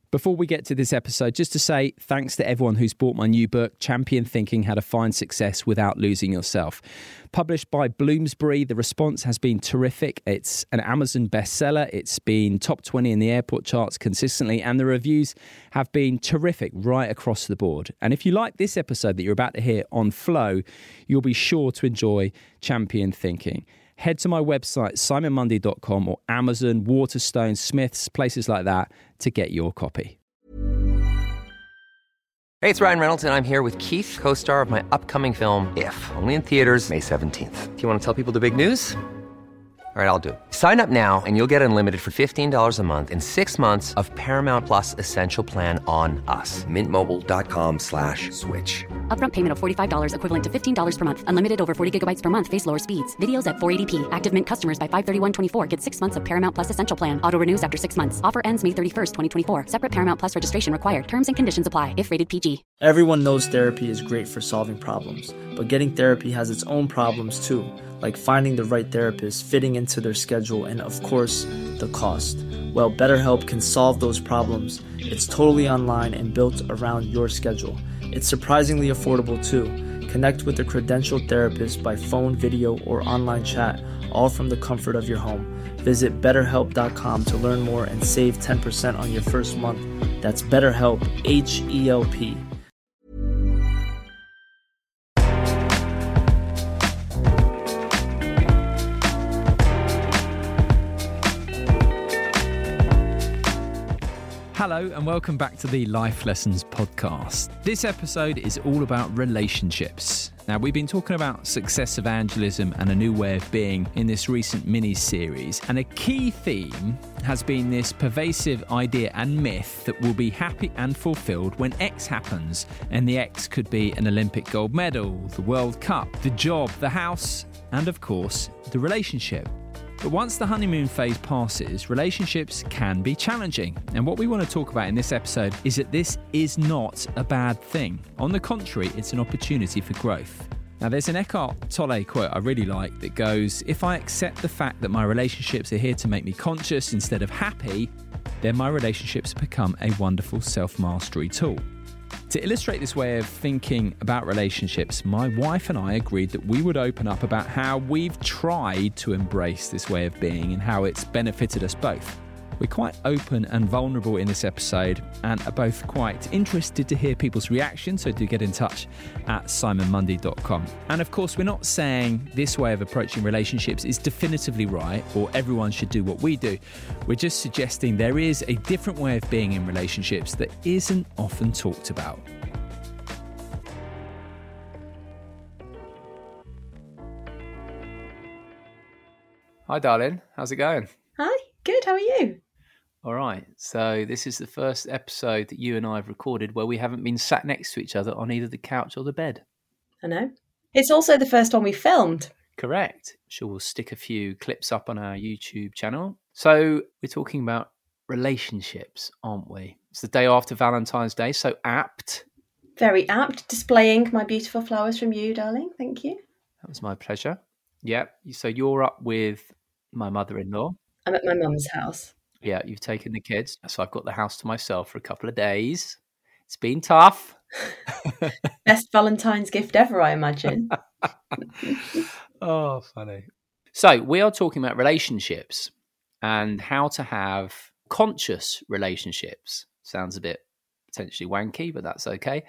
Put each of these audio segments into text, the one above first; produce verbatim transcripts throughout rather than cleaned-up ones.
Before we get to this episode, just to say thanks to everyone who's bought my new book, Champion Thinking: How to Find Success Without Losing Yourself. Published by Bloomsbury, the response has been terrific. It's an Amazon bestseller. It's been top twenty in the airport charts consistently, and the reviews have been terrific right across the board. And if you like this episode that you're about to hear on Flow, you'll be sure to enjoy Champion Thinking. Head to my website, simon mundy dot com, or Amazon, Waterstone, Smiths, places like that to get your copy. Hey, it's Ryan Reynolds, and I'm here with Keith, co-star of my upcoming film, If, only in theaters May seventeenth. Do you want to tell people the big news? All right, I'll do it. Sign up now and you'll get unlimited for fifteen dollars a month and six months of Paramount Plus Essential Plan on us. Mint Mobile dot com slash switch. Upfront payment of forty-five dollars equivalent to fifteen dollars per month. Unlimited over forty gigabytes per month. Face lower speeds. Videos at four eighty p. Active Mint customers by five thirty-one twenty-four get six months of Paramount Plus Essential Plan. Auto renews after six months. Offer ends May thirty-first, twenty twenty-four. Separate Paramount Plus registration required. Terms and conditions apply if rated P G. Everyone knows therapy is great for solving problems, but getting therapy has its own problems too, like finding the right therapist, fitting into their schedule, and of course, the cost. Well, BetterHelp can solve those problems. It's totally online and built around your schedule. It's surprisingly affordable too. Connect with a credentialed therapist by phone, video, or online chat, all from the comfort of your home. Visit better help dot com to learn more and save ten percent on your first month. That's BetterHelp, H E L P. Hello and welcome back to the Life Lessons podcast. This episode is all about relationships. Now, we've been talking about success evangelism and a new way of being in this recent mini-series, and a key theme has been this pervasive idea and myth that we'll be happy and fulfilled when X happens, and the X could be an Olympic gold medal, the World Cup, the job, the house, and of course, the relationship. But once the honeymoon phase passes, relationships can be challenging. And what we want to talk about in this episode is that this is not a bad thing. On the contrary, it's an opportunity for growth. Now, there's an Eckhart Tolle quote I really like that goes, "If I accept the fact that my relationships are here to make me conscious instead of happy, then my relationships become a wonderful self-mastery tool." To illustrate this way of thinking about relationships, my wife and I agreed that we would open up about how we've tried to embrace this way of being and how it's benefited us both. We're quite open and vulnerable in this episode and are both quite interested to hear people's reactions, so do get in touch at simon mundy dot com. And of course, we're not saying this way of approaching relationships is definitively right or everyone should do what we do. We're just suggesting there is a different way of being in relationships that isn't often talked about. Hi, darling. How's it going? Hi. Good. How are you? All right, so this is the first episode that you and I have recorded where we haven't been sat next to each other on either the couch or the bed. I know. It's also the first one we filmed. Correct. Sure, we'll stick a few clips up on our YouTube channel. So we're talking about relationships, aren't we? It's the day after Valentine's Day, so apt. Very apt. Displaying my beautiful flowers from you, darling. Thank you. That was my pleasure. Yeah, so you're up with my mother-in-law. I'm at my mum's house. Yeah, you've taken the kids. So I've got the house to myself for a couple of days. It's been tough. Best Valentine's gift ever, I imagine. Oh, funny. So we are talking about relationships and how to have conscious relationships. Sounds a bit potentially wanky, but that's okay.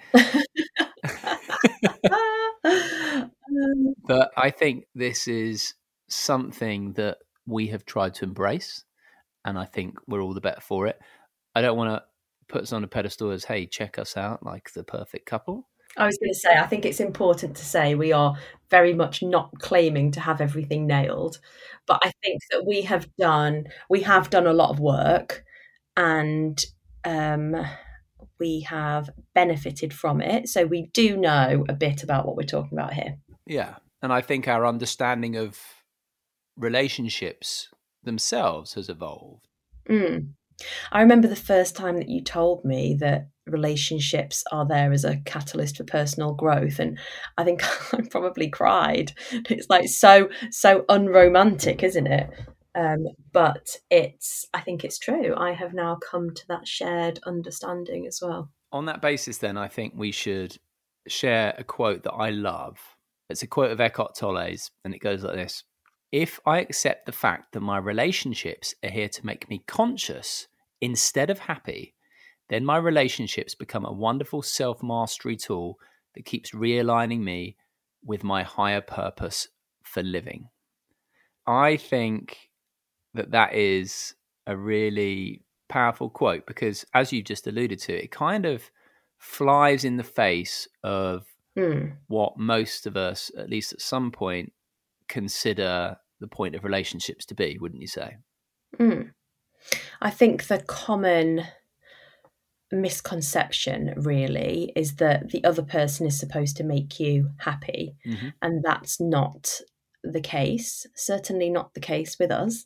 But I think this is something that we have tried to embrace, and I think we're all the better for it. I don't want to put us on a pedestal as, hey, check us out like the perfect couple. I was going to say, I think it's important to say we are very much not claiming to have everything nailed, but I think that we have done, we have done a lot of work, and um, we have benefited from it. So we do know a bit about what we're talking about here. Yeah. And I think our understanding of relationships themselves has evolved. Mm. I remember the first time that you told me that relationships are there as a catalyst for personal growth, and I think I probably cried. It's like so so unromantic, isn't it? Um, but it's, I think it's true. I have now come to that shared understanding as well. On that basis, then, I think we should share a quote that I love. It's a quote of Eckhart Tolle's, and it goes like this. If I accept the fact that my relationships are here to make me conscious instead of happy, then my relationships become a wonderful self-mastery tool that keeps realigning me with my higher purpose for living. I think that that is a really powerful quote because, as you just alluded to, it kind of flies in the face of mm. what most of us, at least at some point, consider the point of relationships to be, wouldn't you say? Mm. I think the common misconception really is that the other person is supposed to make you happy, mm-hmm. and that's not the case. Certainly not the case with us.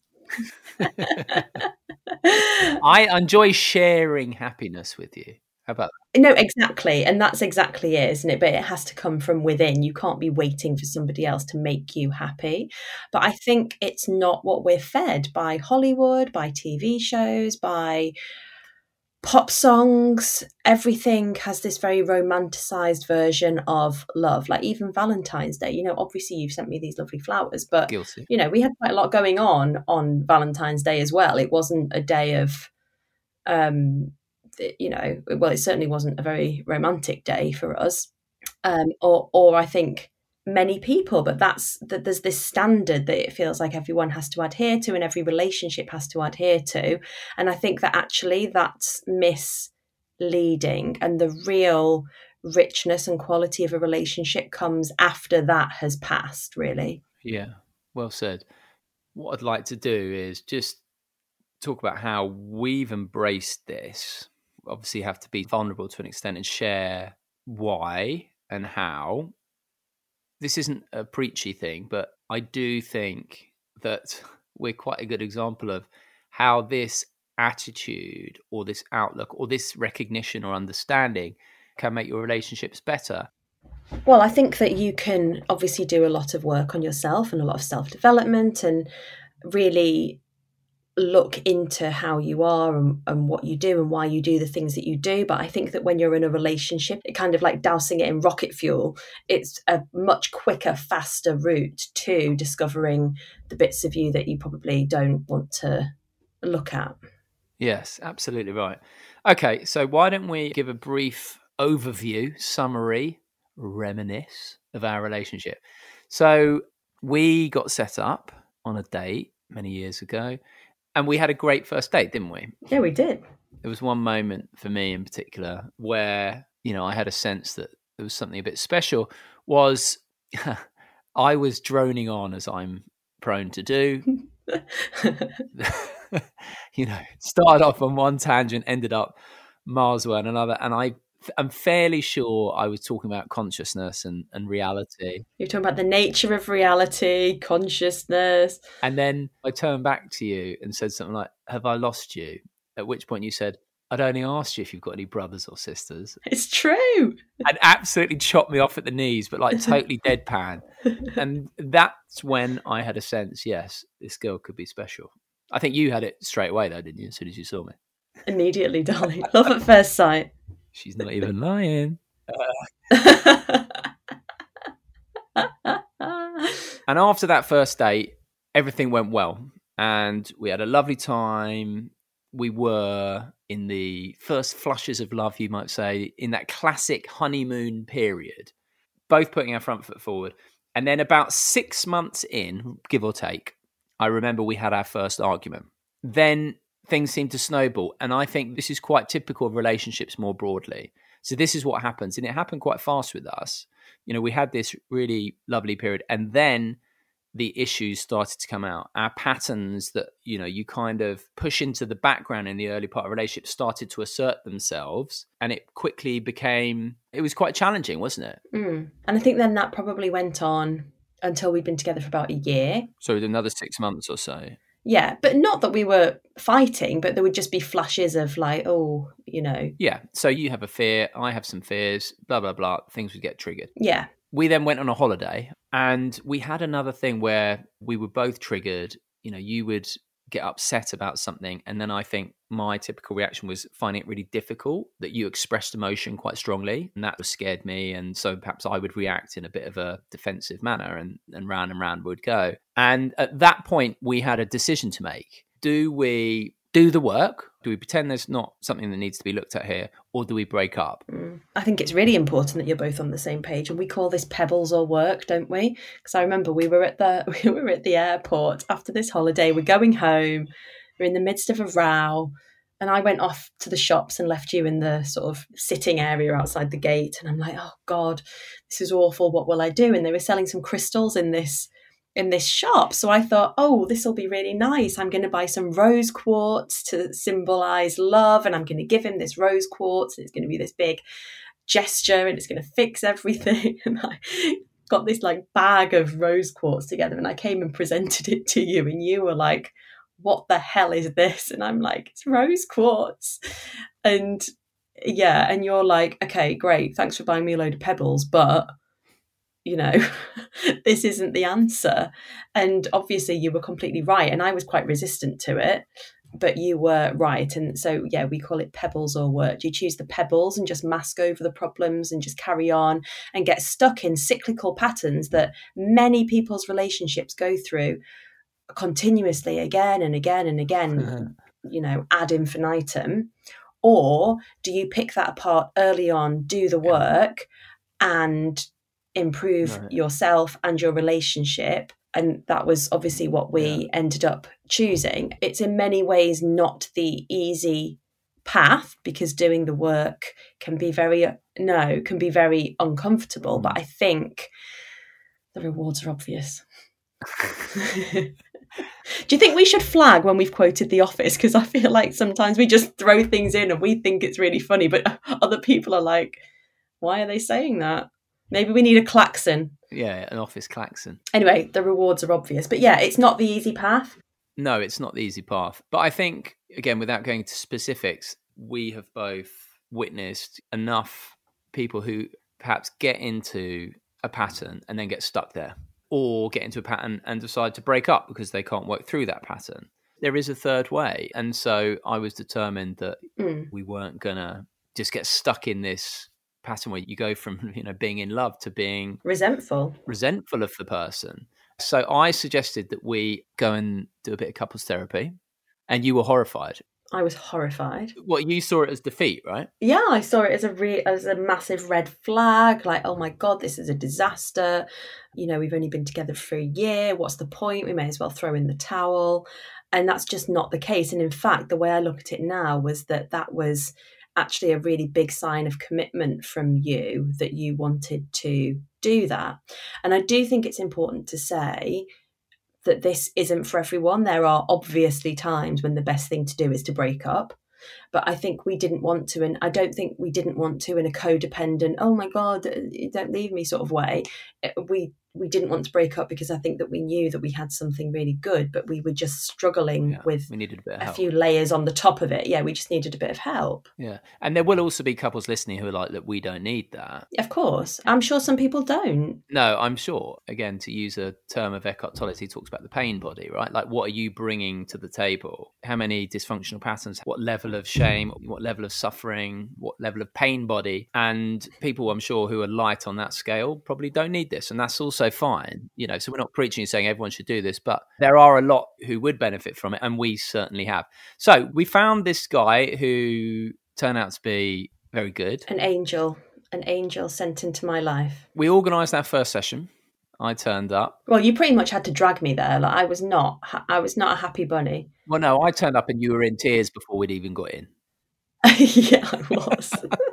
I enjoy sharing happiness with you. How about that? No, exactly. And that's exactly it, isn't it? But it has to come from within. You can't be waiting for somebody else to make you happy. But I think it's not what we're fed by Hollywood, by T V shows, by pop songs. Everything has this very romanticized version of love. Like even Valentine's Day, you know, obviously you've sent me these lovely flowers, but Guilty. You know, we had quite a lot going on on Valentine's Day as well. It wasn't a day of, um, you know, well, it certainly wasn't a very romantic day for us. Um, or, or I think many people, but that's that there's this standard that it feels like everyone has to adhere to and every relationship has to adhere to. And I think that actually that's misleading, and the real richness and quality of a relationship comes after that has passed, really. Yeah, well said. What I'd like to do is just talk about how we've embraced this. Obviously have to be vulnerable to an extent and share why and how. This isn't a preachy thing, but I do think that we're quite a good example of how this attitude or this outlook or this recognition or understanding can make your relationships better. Well, I think that you can obviously do a lot of work on yourself and a lot of self-development and really look into how you are and, and what you do and why you do the things that you do. But I think that when you're in a relationship, it kind of like dousing it in rocket fuel. It's a much quicker, faster route to discovering the bits of you that you probably don't want to look at. Yes, absolutely right. Okay, so why don't we give a brief overview, summary, reminisce of our relationship. So we got set up on a date many years ago. And we had a great first date, didn't we? Yeah, we did. There was one moment for me in particular where, you know, I had a sense that there was something a bit special. Was I was droning on, as I'm prone to do. You know, started off on one tangent, ended up miles away on another. And I, I'm fairly sure I was talking about consciousness and, and reality. You're talking about the nature of reality, consciousness. And then I turned back to you and said something like, have I lost you? At which point you said, I'd only asked you if you've got any brothers or sisters. It's true. And absolutely chopped me off at the knees, but like totally deadpan. And that's when I had a sense, yes, this girl could be special. I think you had it straight away though, didn't you, as soon as you saw me? Immediately, darling. Love at first sight. She's not even lying. Uh. And after that first date, everything went well. And we had a lovely time. We were in the first flushes of love, you might say, in that classic honeymoon period, both putting our front foot forward. And then about six months in, give or take, I remember we had our first argument. Then things seem to snowball. And I think this is quite typical of relationships more broadly. So this is what happens. And it happened quite fast with us. You know, we had this really lovely period. And then the issues started to come out. Our patterns that, you know, you kind of push into the background in the early part of a relationship started to assert themselves. And it quickly became, it was quite challenging, wasn't it? Mm. And I think then that probably went on until we'd been together for about a year. So another six months or so. Yeah, but not that we were fighting, but there would just be flashes of like, oh, you know. Yeah, so you have a fear, I have some fears, blah, blah, blah. Things would get triggered. Yeah. We then went on a holiday and we had another thing where we were both triggered. you know, you would get upset about something, and then I think my typical reaction was finding it really difficult that you expressed emotion quite strongly, and that scared me, and so perhaps I would react in a bit of a defensive manner, and, and round and round would go. And at that point we had a decision to make. Do we do the work? Do we pretend there's not something that needs to be looked at here, or do we break up? Mm. I think it's really important that you're both on the same page, and we call this pebbles or work, don't we? Because I remember we were at the we were at the airport after this holiday. We're going home. We're in the midst of a row, and I went off to the shops and left you in the sort of sitting area outside the gate. And I'm like, oh God, this is awful. What will I do? And they were selling some crystals in this. in this shop. So I thought, oh, this will be really nice. I'm going to buy some rose quartz to symbolize love, and I'm going to give him this rose quartz, and it's going to be this big gesture, and it's going to fix everything. And I got this like bag of rose quartz together, and I came and presented it to you, and you were like, what the hell is this? And I'm like, it's rose quartz. And yeah, and you're like, okay, great, thanks for buying me a load of pebbles, but you know, this isn't the answer. And obviously you were completely right. And I was quite resistant to it, but you were right. And so, yeah, we call it pebbles or work. You choose the pebbles and just mask over the problems and just carry on and get stuck in cyclical patterns that many people's relationships go through continuously again and again and again, uh-huh. you know, ad infinitum. Or do you pick that apart early on, do the work, and improve right. yourself and your relationship? And that was obviously what we yeah. ended up choosing. It's in many ways not the easy path, because doing the work can be very no can be very uncomfortable, but I think the rewards are obvious. Do you think we should flag when we've quoted The Office? Because I feel like sometimes we just throw things in and we think it's really funny, but other people are like, why are they saying that? Maybe we need a klaxon. Yeah, an office klaxon. Anyway, the rewards are obvious. But yeah, it's not the easy path. No, it's not the easy path. But I think, again, without going to specifics, we have both witnessed enough people who perhaps get into a pattern and then get stuck there, or get into a pattern and decide to break up because they can't work through that pattern. There is a third way. And so I was determined that mm. we weren't going to just get stuck in this pattern where you go from, you know, being in love to being resentful resentful of the person. So I suggested that we go and do a bit of couples therapy, and you were horrified. I was horrified. What, you saw it as defeat, right? Yeah, I saw it as a re- as a massive red flag, like, oh my God, this is a disaster. You know, we've only been together for a year. What's the point? We may as well throw in the towel. And that's just not the case. And in fact, the way I look at it now was that that was actually a really big sign of commitment from you, that you wanted to do that. And I do think it's important to say that this isn't for everyone. There are obviously times when the best thing to do is to break up. But I think we didn't want to, and I don't think we didn't want to in a codependent, oh my God, don't leave me sort of way. We we didn't want to break up because I think that we knew that we had something really good, but we were just struggling yeah, with we needed a, bit of a help. few layers on the top of it. Yeah, we just needed a bit of help. Yeah. And there will also be couples listening who are like, that we don't need that. Of course. I'm sure some people don't. No, I'm sure. Again, to use a term of Eckhart Tolle, he talks about the pain body, right? Like, what are you bringing to the table? How many dysfunctional patterns? What level of shame? What level of suffering? What level of pain body? And people, I'm sure, who are light on that scale probably don't need this. And that's also fine, you know, so we're not preaching and saying everyone should do this, but there are a lot who would benefit from it, and we certainly have. So we found this guy who turned out to be very good. An angel, an angel sent into my life. We organised our first session. I turned up. Well, you pretty much had to drag me there. Like, I was not, I was not a happy bunny. Well, no, I turned up and you were in tears before we'd even got in. Yeah, I was.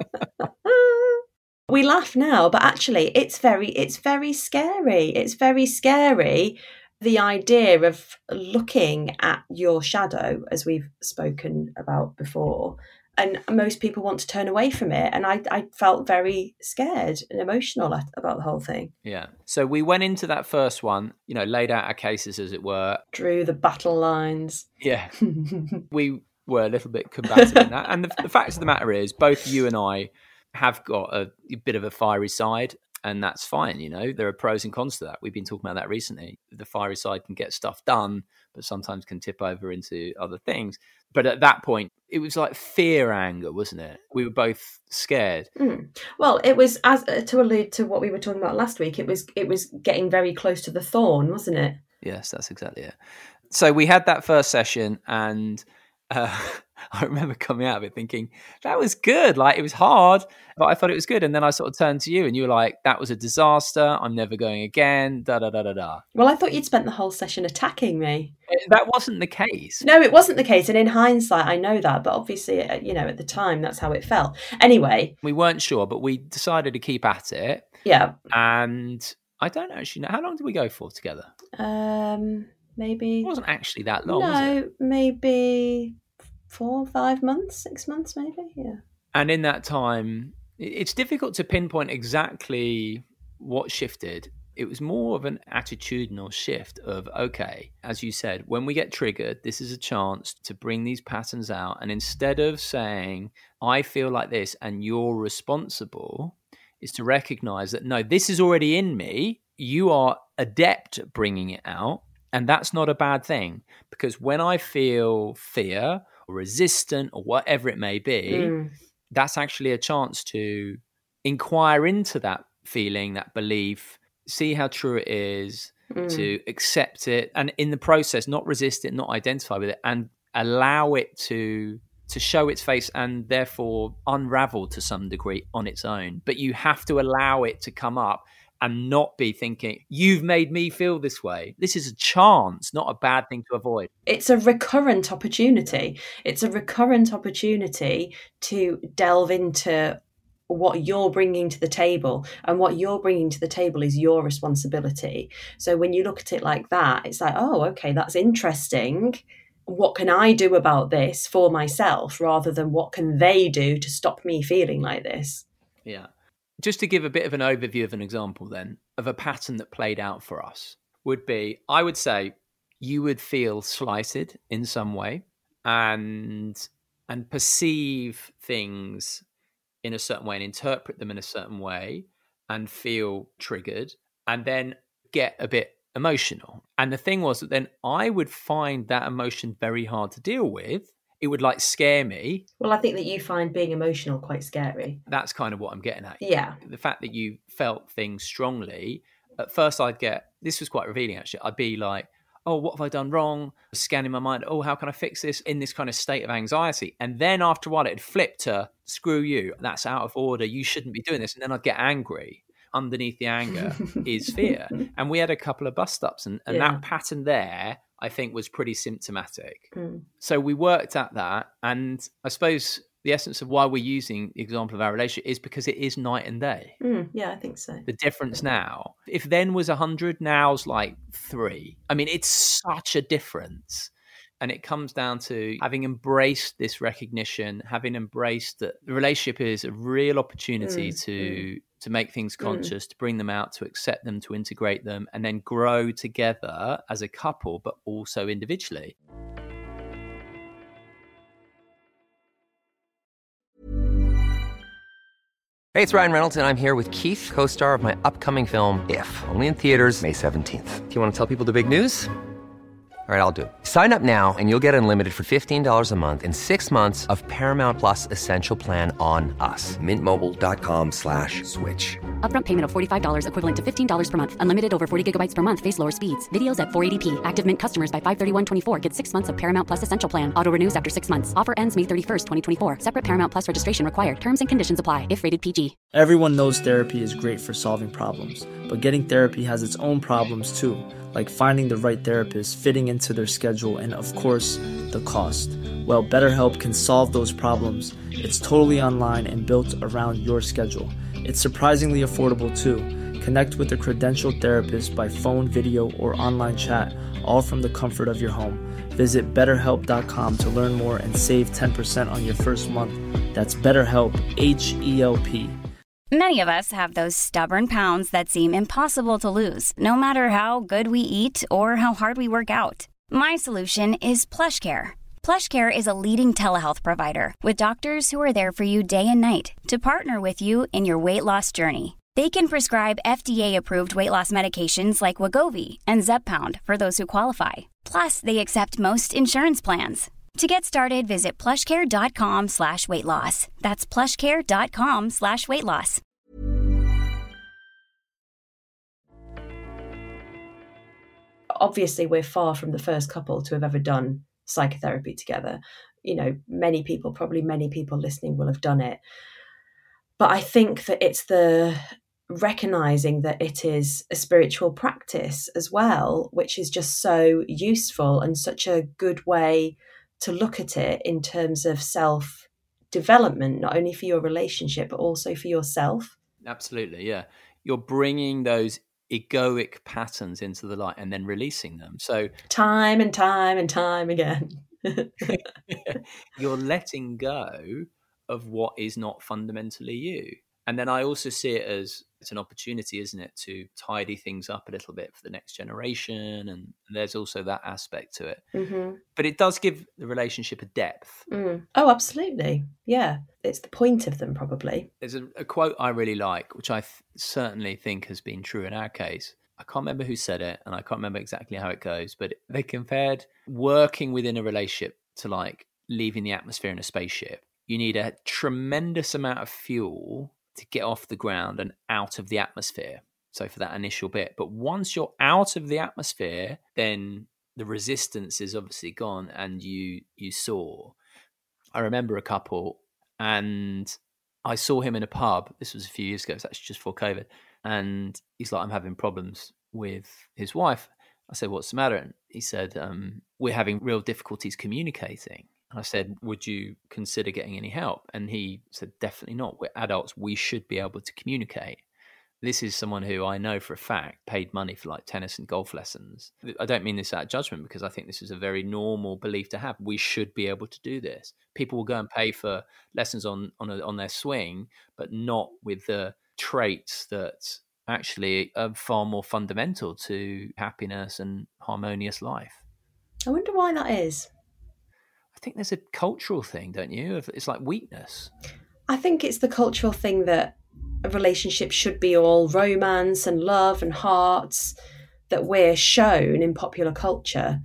We laugh now, but actually it's very, it's very scary. It's very scary, the idea of looking at your shadow, as we've spoken about before. And most people want to turn away from it. And I, I felt very scared and emotional about the whole thing. Yeah. So we went into that first one, you know, laid out our cases, as it were. Drew the battle lines. Yeah. We were a little bit combative in that. And the, the fact of the matter is, both you and I have got a, a bit of a fiery side. And that's fine, you know, there are pros and cons to that. We've been talking about that recently. The fiery side can get stuff done, but sometimes can tip over into other things. But at that point, it was like fear anger, wasn't it? We were both scared. Mm. Well, it was, as uh, to allude to what we were talking about last week, it was it was getting very close to the thorn, wasn't it? Yes, that's exactly it. So we had that first session, and uh, I remember coming out of it thinking, that was good. Like, it was hard, but I thought it was good. And then I sort of turned to you and you were like, that was a disaster. I'm never going again. Da, da, da, da, da. Well, I thought you'd spent the whole session attacking me. That wasn't the case. No, it wasn't the case. And in hindsight, I know that. But obviously, you know, at the time, that's how it felt. Anyway. We weren't sure, but we decided to keep at it. Yeah. And I don't actually know. How long did we go for together? Um, maybe. It wasn't actually that long, no, was it? maybe four, five months, six months, maybe. Yeah. And in that time, it's difficult to pinpoint exactly what shifted. It was more of an attitudinal shift of, okay, as you said, when we get triggered, this is a chance to bring these patterns out. And instead of saying, I feel like this and you're responsible, is to recognize that, no, this is already in me. You are adept at bringing it out. And that's not a bad thing, because when I feel fear or resistant or whatever it may be, mm. that's actually a chance to inquire into that feeling, that belief, see how true it is, mm. to accept it, and in the process, not resist it, not identify with it, and allow it to to show its face and therefore unravel to some degree on its own. But you have to allow it to come up and not be thinking, you've made me feel this way. This is a chance, not a bad thing to avoid. It's a recurrent opportunity. It's a recurrent opportunity to delve into what you're bringing to the table, and what you're bringing to the table is your responsibility. So when you look at it like that, it's like, oh, okay, that's interesting. What can I do about this for myself, rather than what can they do to stop me feeling like this? Yeah. Just to give a bit of an overview of an example then, of a pattern that played out for us, would be, I would say you would feel slighted in some way and and perceive things in a certain way and interpret them in a certain way and feel triggered and then get a bit emotional. And the thing was that then I would find that emotion very hard to deal with. It would like scare me. Well, I think that you find being emotional quite scary. That's kind of what I'm getting at. Yeah. The fact that you felt things strongly, at first I'd get, this was quite revealing actually, I'd be like, oh, what have I done wrong? Scanning my mind, oh, how can I fix this, in this kind of state of anxiety? And then after a while it'd flip to, screw you, that's out of order, you shouldn't be doing this. And then I'd get angry. Underneath the anger is fear. And we had a couple of bust-ups, and, and yeah. that pattern there, I think, was pretty symptomatic. Mm. So we worked at that, and I suppose the essence of why we're using the example of our relationship is because it is night and day. Mm, yeah, I think so. The difference now, if then was one hundred, now's like three. I mean, it's such a difference. And it comes down to having embraced this recognition, having embraced that the relationship is a real opportunity mm, to mm. to make things conscious, mm. to bring them out, to accept them, to integrate them, and then grow together as a couple, but also individually. Hey, it's Ryan Reynolds, and I'm here with Keith, co-star of my upcoming film, If, only in theaters May seventeenth. Do you want to tell people the big news? All right, I'll do it. Sign up now and you'll get unlimited for fifteen dollars a month and six months of Paramount Plus Essential Plan on us. Mint Mobile dot com slash switch. Upfront payment of forty-five dollars equivalent to fifteen dollars per month. Unlimited over forty gigabytes per month. Face lower speeds. Videos at four eighty p. Active Mint customers by five thirty-one twenty-four get six months of Paramount Plus Essential Plan. Auto renews after six months. Offer ends May thirty-first, twenty twenty-four. Separate Paramount Plus registration required. Terms and conditions apply if rated P G. Everyone knows therapy is great for solving problems, but getting therapy has its own problems too, like finding the right therapist, fitting into their schedule, and of course, the cost. Well, BetterHelp can solve those problems. It's totally online and built around your schedule. It's surprisingly affordable too. Connect with a credentialed therapist by phone, video, or online chat, all from the comfort of your home. Visit better help dot com to learn more and save ten percent on your first month. That's BetterHelp, H E L P. Many of us have those stubborn pounds that seem impossible to lose, no matter how good we eat or how hard we work out. My solution is PlushCare. PlushCare is a leading telehealth provider with doctors who are there for you day and night to partner with you in your weight loss journey. They can prescribe F D A-approved weight loss medications like Wegovy and Zepbound for those who qualify. Plus, they accept most insurance plans. To get started, visit plushcare.com slash weight loss. That's plushcare.com slash weight loss. Obviously, we're far from the first couple to have ever done psychotherapy together. You know, many people, probably many people listening will have done it. But I think that it's the recognizing that it is a spiritual practice as well, which is just so useful and such a good way to look at it in terms of self-development, not only for your relationship, but also for yourself. Absolutely, yeah. You're bringing those egoic patterns into the light and then releasing them. So time and time and time again. You're letting go of what is not fundamentally you. And then I also see it as it's an opportunity, isn't it, to tidy things up a little bit for the next generation. And there's also that aspect to it. Mm-hmm. But it does give the relationship a depth. Mm. Oh, absolutely. Yeah. It's the point of them, probably. There's a, a quote I really like, which I th- certainly think has been true in our case. I can't remember who said it, and I can't remember exactly how it goes, but they compared working within a relationship to like leaving the atmosphere in a spaceship. You need a tremendous amount of fuel to get off the ground and out of the atmosphere. So for that initial bit. But once you're out of the atmosphere, then the resistance is obviously gone and you you soar. I remember a couple and I saw him in a pub. This was a few years ago. It's actually just before COVID. And he's like, I'm having problems with his wife. I said, what's the matter? And he said, um, we're having real difficulties communicating. I said, would you consider getting any help? And he said, definitely not. We're adults. We should be able to communicate. This is someone who I know for a fact paid money for like tennis and golf lessons. I don't mean this out of judgment because I think this is a very normal belief to have. We should be able to do this. People will go and pay for lessons on on, a, on their swing, but not with the traits that actually are far more fundamental to happiness and harmonious life. I wonder why that is. I think there's a cultural thing, don't you? It's like weakness. I think it's the cultural thing that a relationship should be all romance and love and hearts that we're shown in popular culture.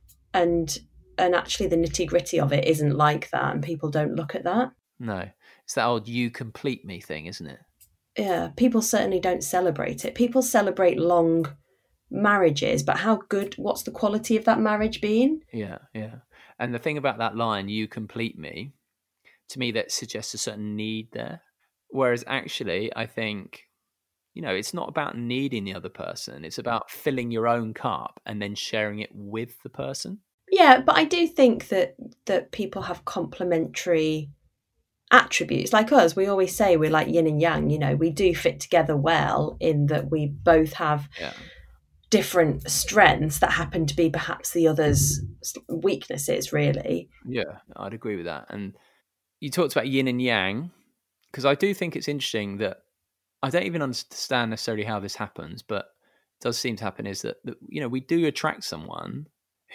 And and actually the nitty gritty of it isn't like that. And people don't look at that. No, it's that old you complete me thing, isn't it? Yeah, people certainly don't celebrate it. People celebrate long marriages, but how good, what's the quality of that marriage been? Yeah, yeah. And the thing about that line, you complete me, to me, that suggests a certain need there. Whereas actually, I think, you know, it's not about needing the other person. It's about filling your own cup and then sharing it with the person. Yeah, but I do think that that people have complementary attributes. Like us, we always say we're like yin and yang, you know, we do fit together well in that we both have yeah. different strengths that happen to be perhaps the other's weaknesses, really. Yeah, I'd agree with that. And you talked about yin and yang, because I do think it's interesting that I don't even understand necessarily how this happens, but it does seem to happen is that, that you know, we do attract someone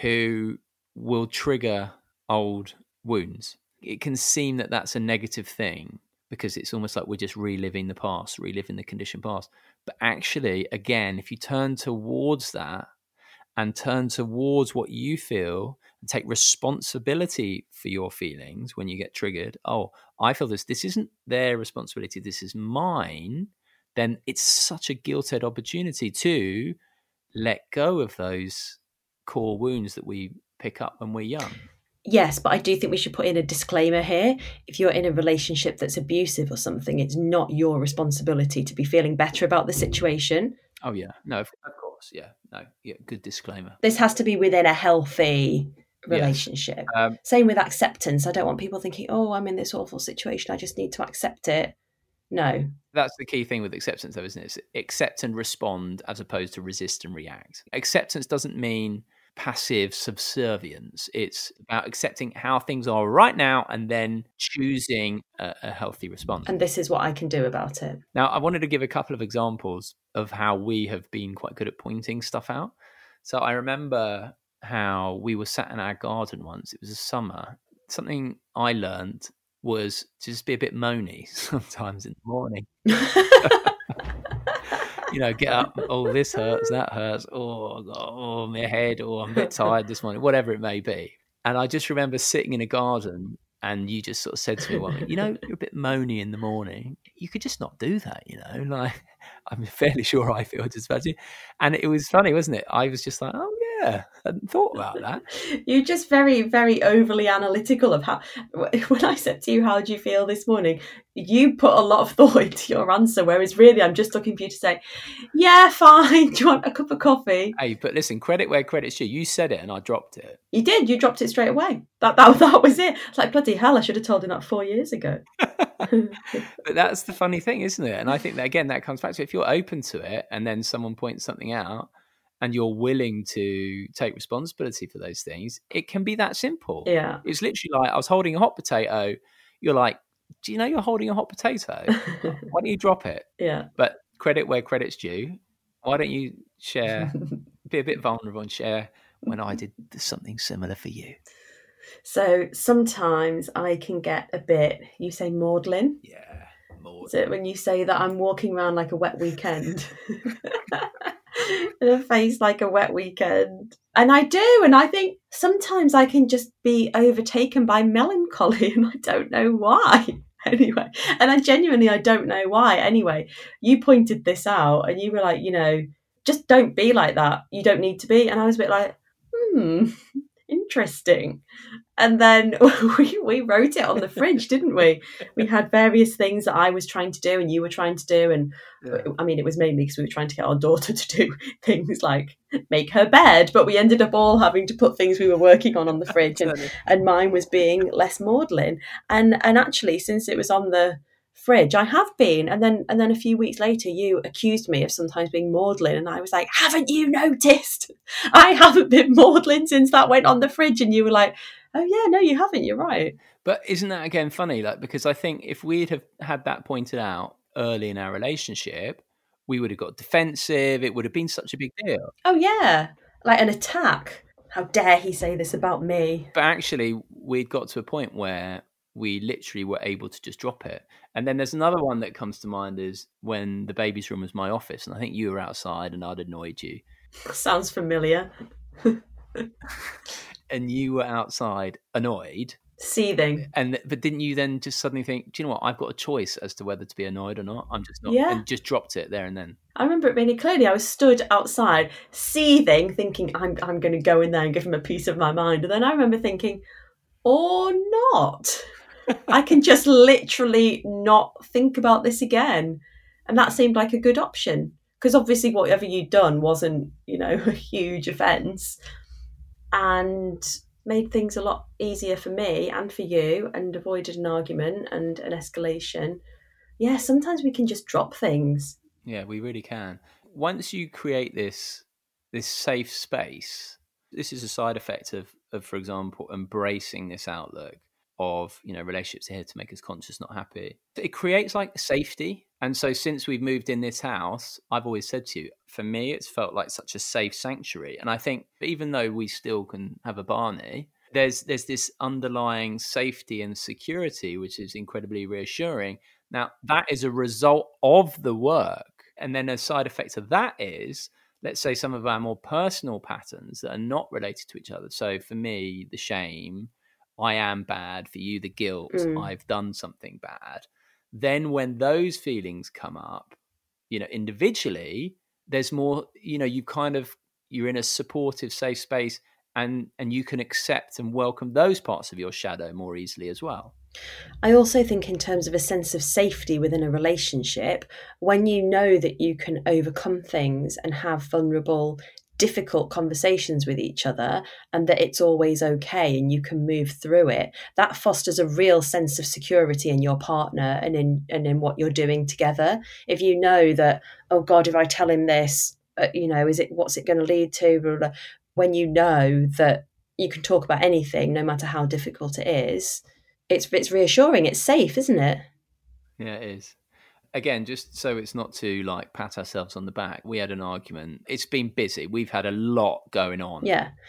who will trigger old wounds. It can seem that that's a negative thing because it's almost like we're just reliving the past, reliving the conditioned past. But actually, again, if you turn towards that and turn towards what you feel and take responsibility for your feelings when you get triggered, oh, I feel this, this isn't their responsibility, this is mine, then it's such a guilt-ed opportunity to let go of those core wounds that we pick up when we're young. Yes, but I do think we should put in a disclaimer here. If you're in a relationship that's abusive or something, it's not your responsibility to be feeling better about the situation. Oh, yeah. No, of course. Yeah. No, yeah. Good disclaimer. This has to be within a healthy relationship. Yes. Um, Same with acceptance. I don't want people thinking, oh, I'm in this awful situation, I just need to accept it. No. That's the key thing with acceptance, though, isn't it? It's accept and respond as opposed to resist and react. Acceptance doesn't mean passive subservience. It's about accepting how things are right now and then choosing a, a healthy response. And this is what I can do about it. Now, I wanted to give a couple of examples of how we have been quite good at pointing stuff out. So I remember how we were sat in our garden once. It was a summer. Something I learned was to just be a bit moany sometimes in the morning. you know, get up, oh, this hurts, that hurts, oh, oh, my head, or oh, I'm a bit tired this morning, whatever it may be. And I just remember sitting in a garden and you just sort of said to me, well, you know, you're a bit moany in the morning. You could just not do that, you know, like I'm fairly sure I feel just about you. And it was funny, wasn't it? I was just like, oh, yeah, I hadn't thought about that. You're just very, very overly analytical of how, when I said to you, how do you feel this morning? You put a lot of thought into your answer, whereas really I'm just looking for you to say, yeah, fine. Do you want a cup of coffee? Hey, but listen, credit where credit's due. You said it and I dropped it. You did. You dropped it straight away. That that, that was it. It's like, bloody hell, I should have told him that four years ago. But that's the funny thing, isn't it? And I think that, again, that comes back to if you're open to it and then someone points something out and you're willing to take responsibility for those things, it can be that simple. Yeah. It's literally like I was holding a hot potato. You're like, do you know you're holding a hot potato? Why don't you drop it? Yeah. But credit where credit's due. Why don't you share, be a bit vulnerable and share when I did something similar for you? So sometimes I can get a bit, you say maudlin? Yeah, maudlin. Is it when you say that I'm walking around like a wet weekend? In a face like a wet weekend. And I do, and I think sometimes I can just be overtaken by melancholy and I don't know why. Anyway, and I genuinely, I don't know why. Anyway, you pointed this out and you were like, you know, just don't be like that. You don't need to be. And I was a bit like, hmm, interesting. And then we, we wrote it on the fridge, didn't we? We had various things that I was trying to do and you were trying to do. And yeah. I mean, it was mainly because we were trying to get our daughter to do things like make her bed. But we ended up all having to put things we were working on on the fridge. And, and mine was being less maudlin. And and actually, since it was on the fridge, I have been. And then and then a few weeks later, you accused me of sometimes being maudlin. And I was like, haven't you noticed? I haven't been maudlin since that went on the fridge. And you were like, oh yeah, no, you haven't. You're right. But isn't that again funny? Like, because I think if we'd have had that pointed out early in our relationship, we would have got defensive. It would have been such a big deal. Oh yeah, like an attack. How dare he say this about me? But actually, we'd got to a point where we literally were able to just drop it. And then there's another one that comes to mind is when the baby's room was my office, and I think you were outside, and I'd annoyed you. Sounds familiar. And you were outside annoyed, seething, and but didn't you then just suddenly think, do you know what, I've got a choice as to whether to be annoyed or not? I'm just not. Yeah. And just dropped it there and then. I remember it really clearly. I was stood outside seething, thinking I'm I'm going to go in there and give him a piece of my mind. And then I remember thinking, or not. I can just literally not think about this again. And that seemed like a good option because obviously whatever you'd done wasn't, you know, a huge offence. And made things a lot easier for me and for you and avoided an argument and an escalation. Yeah, sometimes we can just drop things. Yeah, we really can. Once you create this this safe space, this is a side effect of, of for example, embracing this outlook of, you know, relationships are here to make us conscious, not happy. It creates like safety. And so since we've moved in this house, I've always said to you, for me, it's felt like such a safe sanctuary. And I think even though we still can have a Barney, there's there's this underlying safety and security, which is incredibly reassuring. Now, that is a result of the work. And then a side effect of that is, let's say some of our more personal patterns that are not related to each other. So for me, the shame, I am bad. For you, the guilt, mm. I've done something bad. Then when those feelings come up, you know, individually, there's more, you know, you kind of, you're in a supportive, safe space and, and you can accept and welcome those parts of your shadow more easily as well. I also think in terms of a sense of safety within a relationship, when you know that you can overcome things and have vulnerable, difficult conversations with each other and that it's always okay and you can move through it, that fosters a real sense of security in your partner and in and in what you're doing together. If you know that, oh God, if I tell him this, uh, you know, is it what's it going to lead to? Blah, blah, blah. When you know that you can talk about anything, no matter how difficult it is, it's it's reassuring. It's safe, isn't it? Yeah, it is. Again, just so it's not to like pat ourselves on the back, we had an argument. It's been busy. We've had a lot going on. Yeah.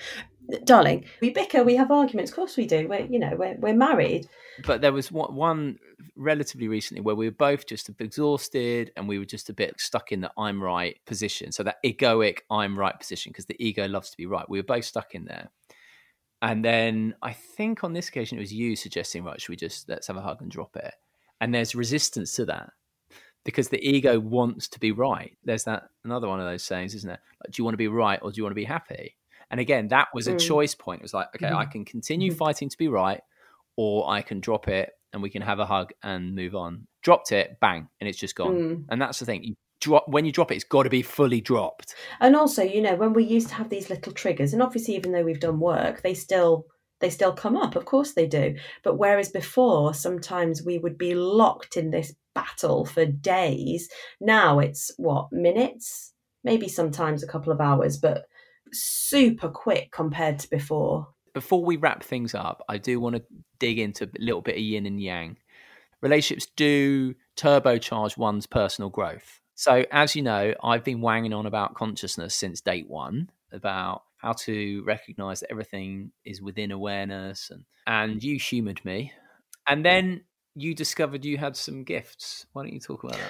Darling, we bicker, we have arguments. Of course we do. We're, you know, we're, we're married. But there was one, one relatively recently where we were both just exhausted and we were just a bit stuck in the I'm right position. So that egoic I'm right position, because the ego loves to be right. We were both stuck in there. And then I think on this occasion it was you suggesting, right, should we just let's have a hug and drop it? And there's resistance to that because the ego wants to be right. There's that another one of those sayings, isn't it? Like, do you want to be right or do you want to be happy? And again, that was a mm. choice point. It was like, okay, mm. I can continue mm. fighting to be right, or I can drop it and we can have a hug and move on. Dropped it, bang, and it's just gone. Mm. And that's the thing. You drop when you drop it, it's got to be fully dropped. And also, you know, when we used to have these little triggers, and obviously even though we've done work, they still they still come up. Of course they do. But whereas before, sometimes we would be locked in this battle for days. Now it's what, minutes? Maybe sometimes a couple of hours, but super quick compared to before. Before we wrap things up, I do want to dig into a little bit of yin and yang. Relationships do turbocharge one's personal growth. So as you know, I've been wanging on about consciousness since date one, about how to recognize that everything is within awareness. And, and you humoured me. And then you discovered you had some gifts. Why don't you talk about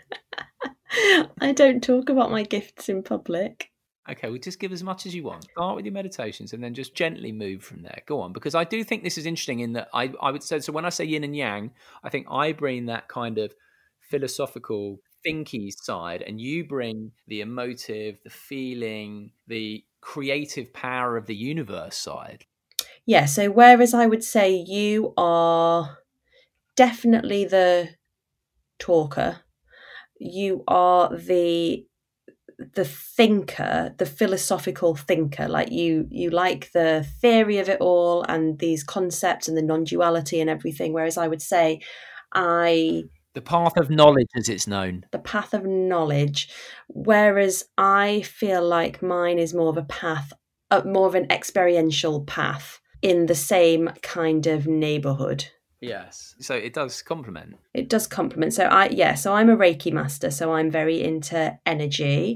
that? I don't talk about my gifts in public. Okay, well, just give as much as you want. Start with your meditations and then just gently move from there. Go on, because I do think this is interesting in that I, I would say, so when I say yin and yang, I think I bring that kind of philosophical, thinky side, and you bring the emotive, the feeling, the creative power of the universe side. Yeah, so whereas I would say you are definitely the talker, you are the the thinker, the philosophical thinker, like you you like the theory of it all and these concepts and the non-duality and everything, whereas I would say I the path of knowledge, as it's known, the path of knowledge, whereas I feel like mine is more of a path, uh, more of an experiential path in the same kind of neighborhood. Yes. So it does complement. It does complement. So I, yeah, so I'm a Reiki master. So I'm very into energy,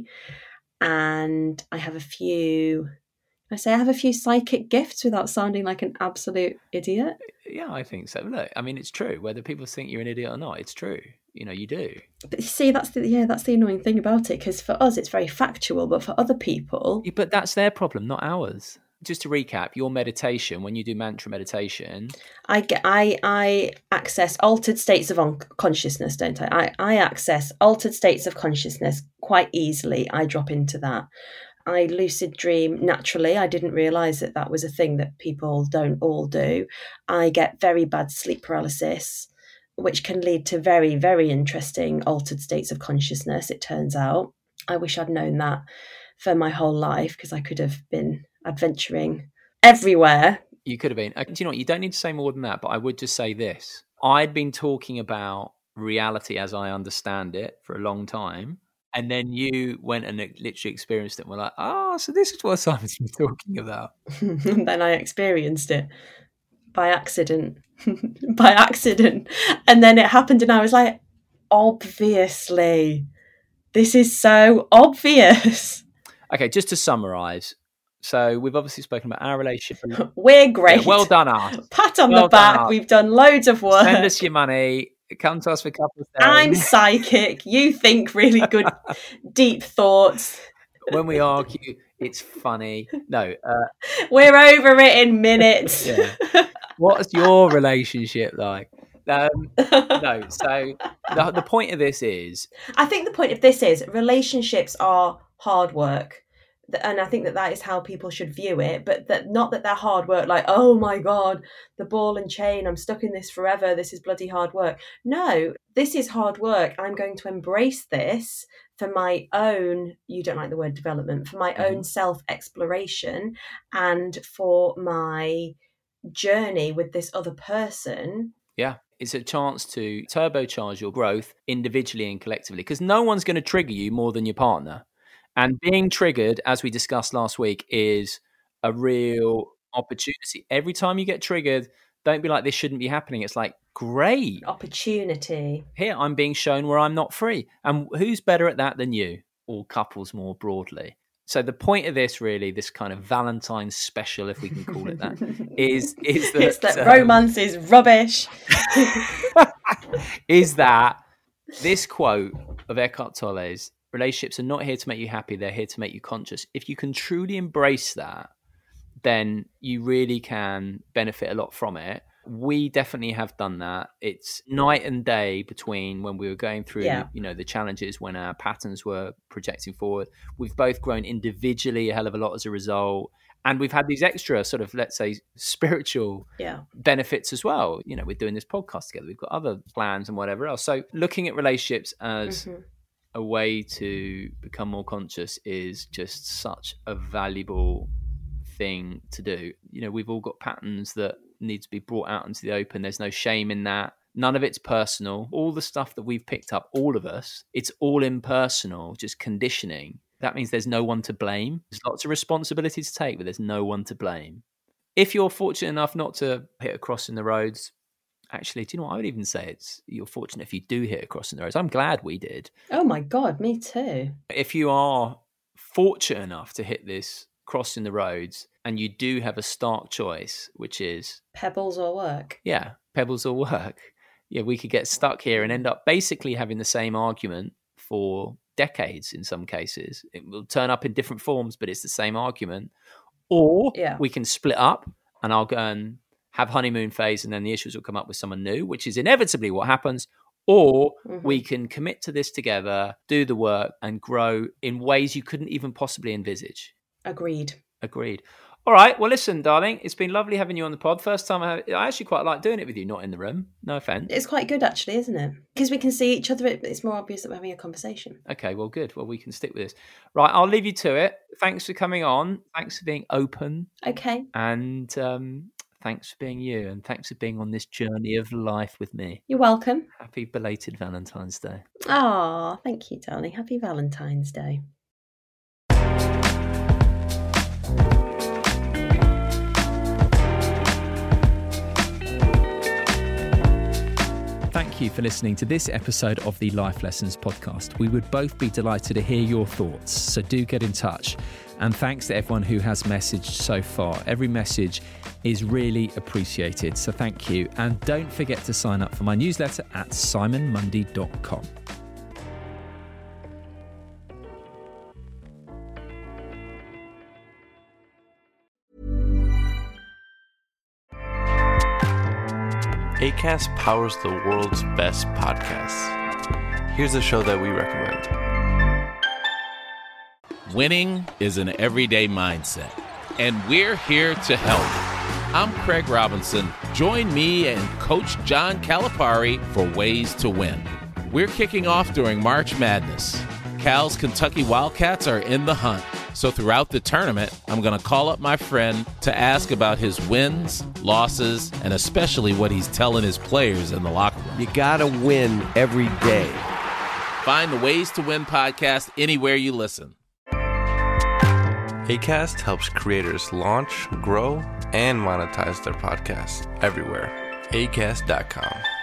and I have a few, I say I have a few psychic gifts without sounding like an absolute idiot. Yeah, I think so. Look, I mean, it's true. Whether people think you're an idiot or not, it's true. You know, you do. But you see, that's the, yeah, that's the annoying thing about it. Because for us, it's very factual, but for other people. Yeah, but that's their problem, not ours. Just to recap, your meditation, when you do mantra meditation, I get, I, I access altered states of un- consciousness, don't I? I? I access altered states of consciousness quite easily. I drop into that. I lucid dream naturally. I didn't realise that that was a thing that people don't all do. I get very bad sleep paralysis, which can lead to very, very interesting altered states of consciousness, it turns out. I wish I'd known that for my whole life, because I could have been adventuring everywhere. You could have been. Do you know what? You don't need to say more than that, but I would just say this. I'd been talking about reality as I understand it for a long time. And then you went and literally experienced it and were like, oh, so this is what Simon's been talking about. And then I experienced it by accident. by accident. And then it happened and I was like, obviously, this is so obvious. Okay, just to summarise. So we've obviously spoken about our relationship. We're great. Yeah, well done, us. Pat on well the back. We've done loads of work. Send us your money. Come to us for a couple of days. I'm psychic. You think really good, deep thoughts. When we argue, it's funny. No. Uh, We're over it in minutes. Yeah. What's your relationship like? Um, no. So the, the point of this is... I think the point of this is relationships are hard work. And I think that that is how people should view it, but that not that they're hard work, like, oh my God, the ball and chain, I'm stuck in this forever, this is bloody hard work. No, this is hard work. I'm going to embrace this for my own, you don't like the word development, for my mm-hmm. own self-exploration and for my journey with this other person. Yeah, it's a chance to turbocharge your growth individually and collectively, because no one's going to trigger you more than your partner. And being triggered, as we discussed last week, is a real opportunity. Every time you get triggered, don't be like, this shouldn't be happening. It's like, great. Opportunity. Here, I'm being shown where I'm not free. And who's better at that than you? Or couples more broadly. So the point of this, really, this kind of Valentine's special, if we can call it that, is is that, it's that um, romance is rubbish. is that this quote of Eckhart Tolle's, relationships are not here to make you happy, they're here to make you conscious. If you can truly embrace that, then you really can benefit a lot from it. We definitely have done that. It's night and day between when we were going through, Yeah. you know, the challenges, when our patterns were projecting forward. We've both grown individually a hell of a lot as a result. And we've had these extra sort of, let's say, spiritual Yeah. benefits as well. You know, we're doing this podcast together. We've got other plans and whatever else. So looking at relationships as Mhm. a way to become more conscious is just such a valuable thing to do. You know, we've all got patterns that need to be brought out into the open. There's no shame in that. None of it's personal. All the stuff that we've picked up, all of us, it's all impersonal, just conditioning. That means there's no one to blame. There's lots of responsibility to take, but there's no one to blame. If you're fortunate enough not to hit a cross in the roads, actually, do you know what? I would even say it's you're fortunate if you do hit a cross in the roads. I'm glad we did. Oh my God, me too. If you are fortunate enough to hit this cross in the roads and you do have a stark choice, which is Pebbles or work. yeah, pebbles or work. Yeah, we could get stuck here and end up basically having the same argument for decades in some cases. It will turn up in different forms, but it's the same argument. Or Yeah. we can split up and I'll go and have honeymoon phase and then the issues will come up with someone new, which is inevitably what happens. Or Mhm. we can commit to this together, do the work and grow in ways you couldn't even possibly envisage. Agreed. Agreed. All right. Well, listen, darling, it's been lovely having you on the pod. First time I, I actually quite like doing it with you, not in the room. No offense. It's quite good, actually, isn't it? Because we can see each other. it- It's more obvious that we're having a conversation. Okay, well, good. Well, we can stick with this. Right. I'll leave you to it. Thanks for coming on. Thanks for being open. Okay. And um, thanks for being you. And thanks for being on this journey of life with me. You're welcome. Happy belated Valentine's Day. Ah, thank you, darling. Happy Valentine's Day. Thank you for listening to this episode of the Life Lessons podcast. We would both be delighted to hear your thoughts, so do get in touch. And thanks to everyone who has messaged so far. Every message is really appreciated, so thank you. And don't forget to sign up for my newsletter at simon mundy dot com. Acast powers the world's best podcasts. Here's a show that we recommend. Winning is an everyday mindset, and we're here to help. I'm Craig Robinson. Join me and Coach John Calipari for Ways to Win. We're kicking off during March Madness. Cal's Kentucky Wildcats are in the hunt. So throughout the tournament, I'm going to call up my friend to ask about his wins, losses, and especially what he's telling his players in the locker room. You gotta win every day. Find the Ways to Win podcast anywhere you listen. Acast helps creators launch, grow, and monetize their podcasts everywhere. acast dot com.